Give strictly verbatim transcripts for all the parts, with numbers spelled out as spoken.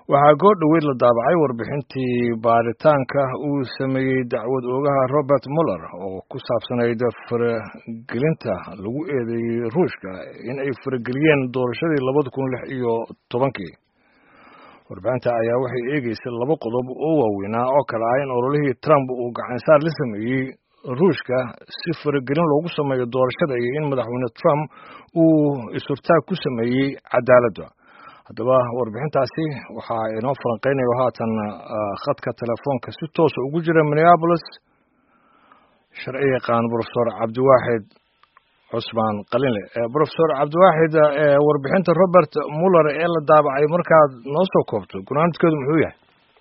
waxaa goor dhaweyd la daabacay warbixintii baaritaanka uu sameeyey dacwad oogaha Robert Mueller oo ku saabsanayd faragelinta lagu eedeeyey Ruushka in ay farageliyeen doorashadii labada kun lix iyo tobankii. warbixinta ayaa waxay eegaysay laba qodob oo waaweynaa oo kala ah in ololihii Trump uu gacan saar la sameeyey Ruushka si faragelin loogu sameeyo doorashada iyo in madaxweyne Trump uu isurtaag ku sameeyey cadaaladda. haddaba warbixintaasi waxaa inoo falanqeynayo haatan khadka telefoonka si toos ah ugu jira Minneapolis sharci yaqaan Professor Cabdiwaaxid Cusmaan Qalinle. Professor Cabdiwaaxid, warbixinta Robert Mueller ee la daabacay markaad noo soo koobto gunaanadkeedu muxuu yahay?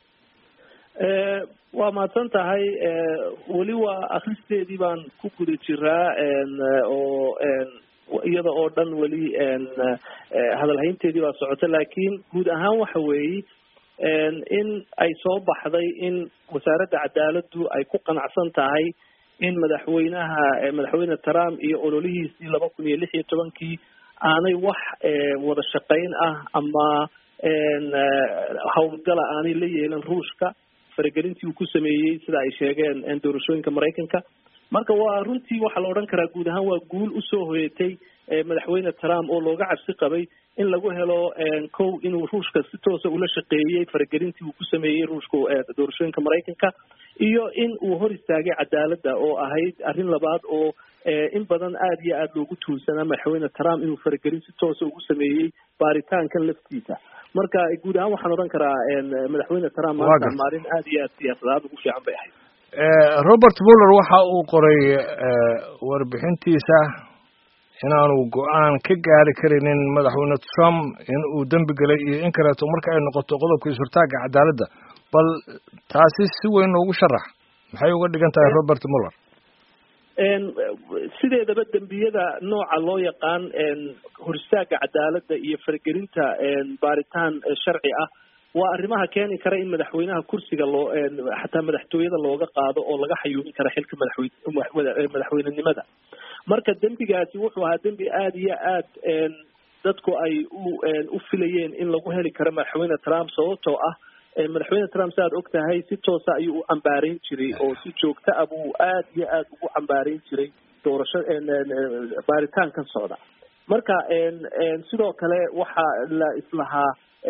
waa mahadsan tahay. weli waa akhristeedii baan ku guda jiraa oo iyada oo dhan weli hadalhaynteedii baa socota, laakiin guud ahaan waxa weeye in ay soo baxday in wasaaradda cadaaladdu ay ku qanacsan tahay in madaxweynaha madaxweyne Trump iyo ololihiisii laba kun iyo lix iyo tobankii aanay wax wada shaqayn ah ama howlgala aanay la yeelan Ruushka faragelintii uu ku sameeyey sida ay sheegeen doorashooyinka Mareykanka. marka waa runtii waxaa la odhan karaa guud ahaan waa guul usoo hoyatay madaxweyne Trump oo looga cabsi qabay in lagu helo kow inuu Ruushka si toosa ula shaqeeyey faragelintii uu ku sameeyey Ruushka doorashooyinka Mareykanka, iyo in uu hor istaagay cadaaladda oo ahayd arrin labaad oo in badan aad iyo aad loogu tuulsanaa madaxweyne Trump inuu faragelin si toosa ugu sameeyey baaritaankan laftiisa. marka guud ahaan waxaan odhan karaa madaxweyne Trump maanta maalin aad iyo aad siyaasadaad ugu fiican bay ahayd. Robert Mueller waxa uu qoray warbixintiisa inaanu go'aan ka gaari karinin madaxweyne Trump in uu dambi galay iyo in kaleeto marka ay noqoto qodobka isurtaaga cadaaladda. bal taasi si weyn ugu sharax maxay uga dhigan tahay Robert Mueller? sideedaba dembiyada nooca loo yaqaan horistaaga cadaaladda iyo faragelinta baaritaan sharci ah waa arrimaha keeni kara in madaxweynaha kursiga loo xataa madaxtooyada looga qaado oo laga xayuubin kara xilka madaxweyne madaxweynenimada. marka dembigaasi wuxuu ahaa dembi aad iyo aad dadku ay u filayeen in lagu heli karo madaxweyne Trump, sababtoo ah madaxweyne Trump saad og tahay si toosa ayuu u cambaarayn jiray oo si joogto ah buu aad iyo aad ugu cambaarayn jiray doorasho baaritaankan socda. marka sidoo kale waxaa la islahaa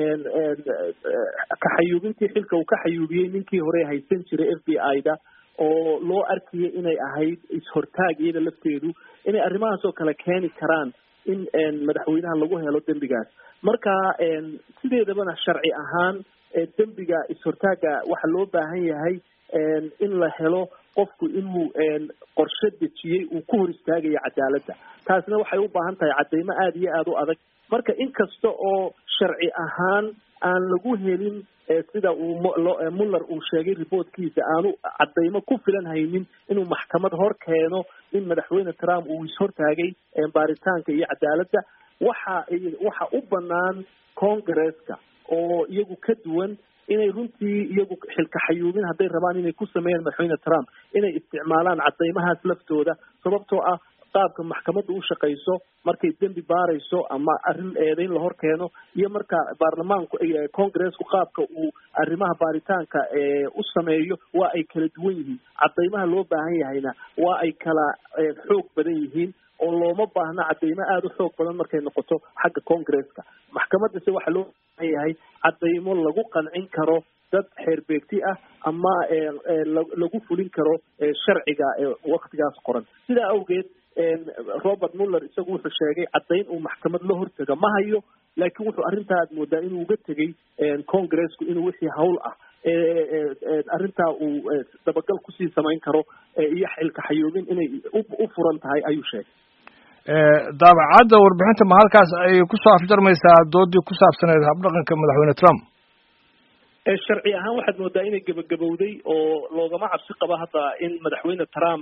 ka xayuubintii xilka uu ka xayuubiyey ninkii hore haysan jiray F B I-da oo loo arkayay inay ahayd is-hortaag iyada lafteedu inay arrimahaas oo kale keeni karaan in madaxweynaha lagu helo dembigaas. marka sideedabana sharci ahaan dembiga is-hortaaga waxaa loo baahan yahay in la helo qofku inuu qorshe dejiyey uu ku hor istaagayo cadaaladda. taasna waxay u baahan tahay cadeymo aada iyo aada u adag. marka inkasta oo sharci ahaan aan lagu helin sida uu Mueller uu sheegay reportkiisa aanu cadeymo ku filan haynin inuu maxkamad hor keeno in madaxweyne Trump uu is-hortaagay baaritaanka iyo cadaaladda, waxa waxa u banaan Congress-ka oo iyagu ka duwan inay runtii iyagu xilka xayuubin hadday rabaan inay ku sameeyaan madaxweyne Trump inay isticmaalaan cadeymahaas laftooda, sababtoo ah qaabka maxkamaddu u shaqeyso markay dembi baarayso ama arrin eedayn la hor keeno iyo marka baarlamaanku Congress-ku qaabka uu arrimaha baaritaanka u sameeyo waa ay kala duwan yihiin. cadeymaha loo baahan yahayna waa ay kala xoog badan yihiin oo looma baahna cadeymo aada u xoog badan markay noqoto xagga Congress-ka. maxkamaddase waxaa loo baahan yahay cadeymo lagu qancin karo dad xeerbeegti ah ama lagu fulin karo sharciga waqtigaas qoran. sidaa awgeed Robert Mueller isagu wuxuu sheegay caddayn uu maxkamad la hortaga ma hayo, laakiin wuxuu arrintaa aad moodaa inuu uga tegey Congress-ku inuu wixii hawl ah arrintaa uu dabagal kusii samayn karo iyo xilka xayuubin inay u furan tahay ayuu sheegay. daabacadda warbixinta ma halkaas ay kusoo afjarmaysaa doodii ku saabsaneed habdhaqanka madaxweyne Trump? sharci ahaan waxaad moodaa inay gabagabowday oo loogama cabsi qaba hadda in madaxweyne Trump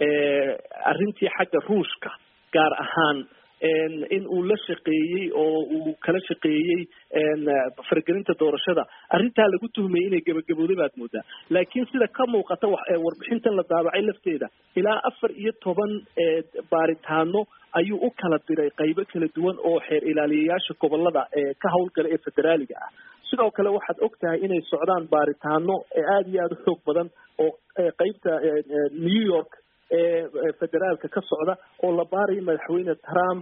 arrintii xagga Ruushka gaar ahaan in uu la shaqeeyey oo uu kala shaqeeyey faragelinta doorashada arrintaa lagu tuhmayay inay gabagabowday baad moodaa. laakiin sida ka muuqata warbixintan la daabacay lafteeda ilaa afar iyo toban baaritaano ayuu u kala diray qaybo kala duwan oo xeer ilaaliyayaasha gobolada ka howlgala ee federaaliga ah. sidoo kale waxaad og tahay inay socdaan baaritaano aada iyo aada u xoog badan oo qeybta new york ee federaalka ka socda oo la baarayo madaxweyne trump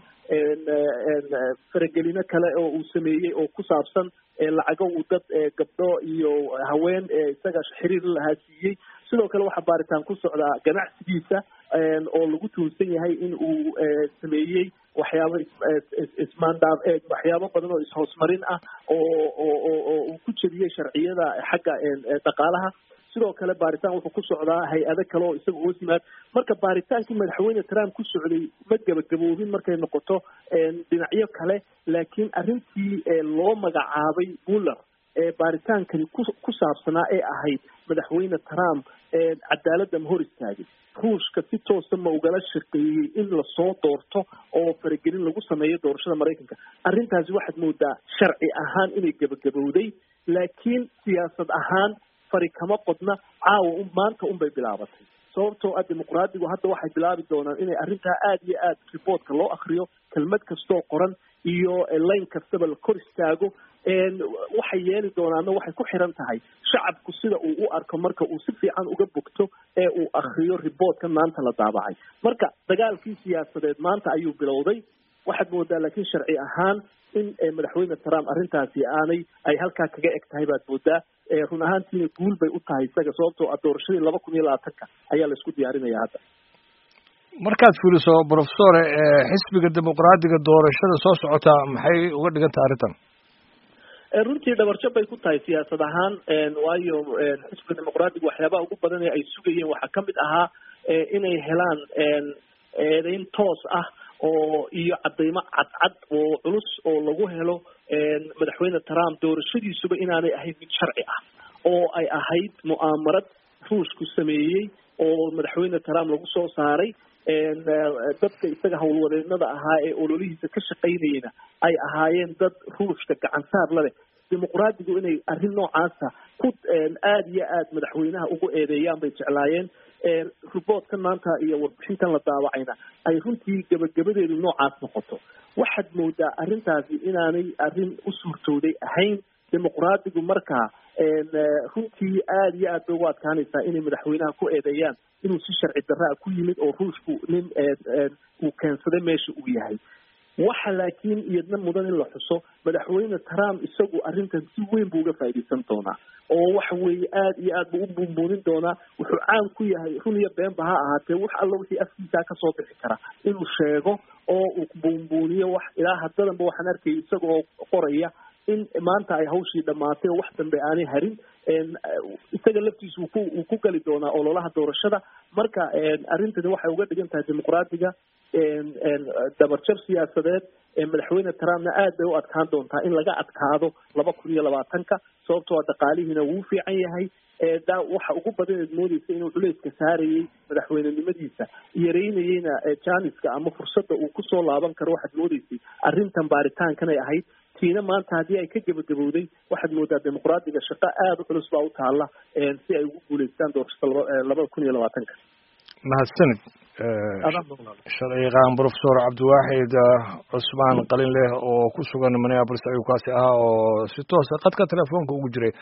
faragelino kale oo uu sameeyey oo ku saabsan lacago uu dad gabdho iyo haween isaga xiriir lahaa siiyey sidoo kale waxaa baaritaan ku socdaa ganacsigiisa oo lagu tuunsan yahay in uu sameeyey waxyaabo ismaandaaf waxyaabo badan oo ishoosmarin ah oo oo oo uu ku jebiyey sharciyada xagga dhaqaalaha sidoo kale baaritaan wuxuu ku socdaa hay-ado kale oo isaga hoos yimaad marka baaritaankii madaxweyne trump ku socday ma gabagaboobin markay noqoto dhinacyo kale laakiin arrintii loo magacaabay muller ee baaritaankani ku ku saabsanaa ee ahayd madaxweyne trump cadaaladda ma hor istaagay ruushka si toosa ma ugala shaqeeyey in lasoo doorto oo faragelin lagu sameeyo doorashada maraykanka arrintaasi waxaad moodaa sharci ahaan inay gabagabowday laakiin siyaasad ahaan fari kama qodna caawa un maanta unbay bilaabatay sababtoo ah dimuqraadigu hadda waxay bilaabi doonaan inay arrintaa aada iyo aada reportka loo akriyo kelmad kastoo qoran iyo line kastaba la kor istaago waxay yeeli doonaana waxay ku xiran tahay shacabku sida uu u arko marka uu si fiican uga bogto ee uu akriyo reportka maanta la daabacay marka dagaalkii siyaasadeed maanta ayuu bilowday waxaad moodaa laakiin sharci ahaan in madaxweyne trump arrintaasi aanay ay halkaa kaga eg tahay baad moodaa run ahaantiina guul bay u tahay isaga sababtoo ah doorashadii laba kun iyo labaatanka ayaa la isku diyaarinaya hadda markaad fiiriso professor xisbiga dimuqraadiga doorashada soo socota maxay uga dhigan tahay arrintan runtii dhabarjab bay ku tahay siyaasad ahaan waayo xisbiga dimuqraadiga waxyaabaha ugu badan ee ay sugayeen waxaa kamid ahaa inay helaan eedeyn toos ah oo iyo cadaymo cadcad oo culus oo lagu helo madaxweyne trump doorashadiisuba inaanay ahayd mid sharci ah oo ay ahayd mu'aamarad ruushku sameeyey oo madaxweyne trump lagu soo saaray dadka isaga howlwadeennada ahaa ee ololihiisa ka shaqaynayena ay ahaayeen dad ruushka gacan saar la leh dimuqraadigu inay arrin noocaasa ku aada iyo aada madaxweynaha ugu eedeeyaan bay jeclaayeen reportkan maanta iyo warbixintan la daawacayna ay runtii gabagabadeedu noocaas noqoto waxaad moodaa arrintaasi inaanay arrin u suurtooday ahayn dimuqraadigu markaa runtii aada iyo aad bay ugu adkaanaysaa inay madaxweynaha ku eedeeyaan inuu si sharci darraa ku yimid oo ruushku nin uu keensaday meesha uu yahay waxa laakiin iyadna mudan in la xuso madaxweyne trump isagu arrintan si weyn buu uga faa'iidaysan doonaa oo waxa weeye aada iyo aad buu u buunbuunin doonaa wuxuu caan ku yahay run iyo beenba ha ahaatee wax alla wixii afkiisaa kasoo bixi kara inuu sheego oo uu buunbuuniyo wax ilaa haddadanba waxaan arkayay isagoo qoraya in maanta ay hawshii dhamaatay oo wax dambe aanay harin isaga laftiisu uu ku uu ku gali doonaa ololaha doorashada marka arrintani waxay uga dhigan tahay dimuqraadiga dabarjab siyaasadeed madaxweyne trumpna aad bay u adkaan doontaa in laga adkaado laba kun iyo labaatanka sababtoo a dhaqaalihiina wuu fiican yahay da waxa ugu badan eed moodeysa inuu culeyska saarayey madaxweynenimadiisa yareynayeyna janiska ama fursadda uu kusoo laaban karo waxaad moodeysay arrintan baaritaankanay ahayd tiina maanta haddii ay ka gebagabowday waxaad moodaa dimuqraadiga shaqo aada u culus baa u taalla si ay ugu guuleystaan doorashada laba labada kun iyo labaatanka mahadsanid sharciyaqaan professor cabdiwaaxid cusmaan qalin leh oo ku sugan minneapolis ayuu kaasi ahaa oo si toosa khadka telefoonka ugu jiray